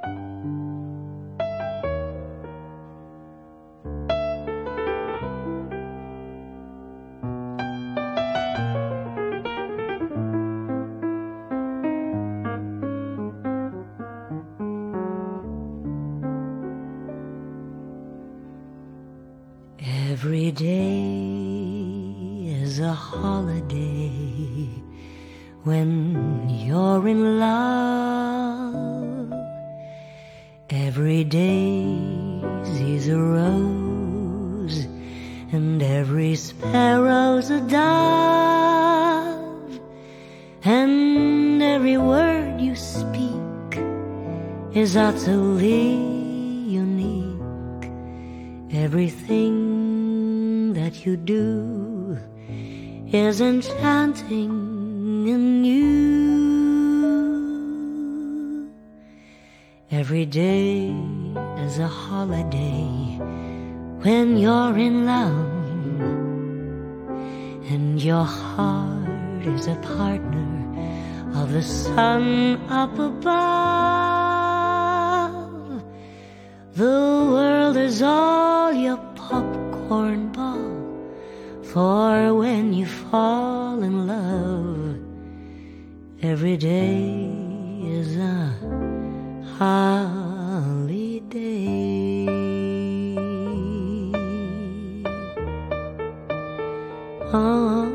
Every day is a holiday when you're in love. Every day's a rose and every sparrow's a dove, and every word you speak is utterly unique. Everything that you do is enchanting and new. Every day is a holiday when you're in love, and your heart is a partner of the sun up above. The world is all your popcorn ball, for when you fall in love, every day is a holiday. Oh.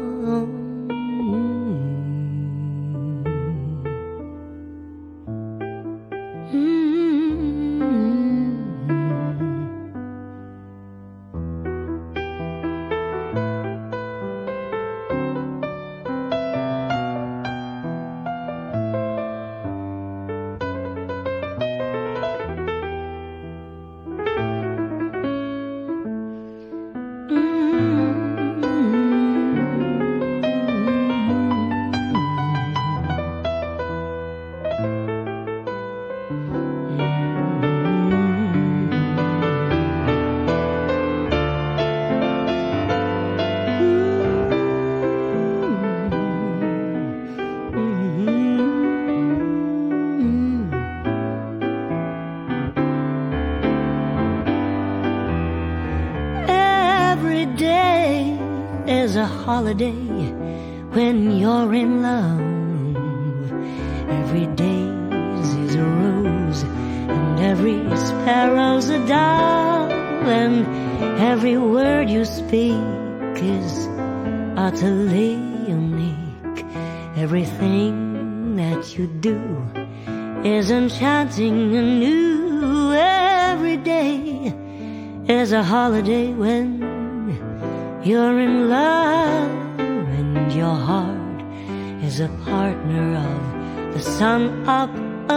Every day is a holiday when you're in love. Every day's is a rose and every sparrow's a dove, and every word you speak is utterly unique. Everything that you do is enchanting and new. Every day is a holiday when you're in love, and your heart is a partner of the sun up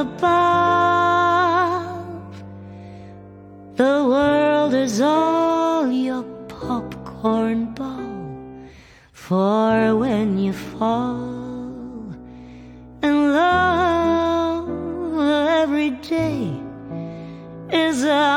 above. The world is all your popcorn ball, for when you fall in love, every day is a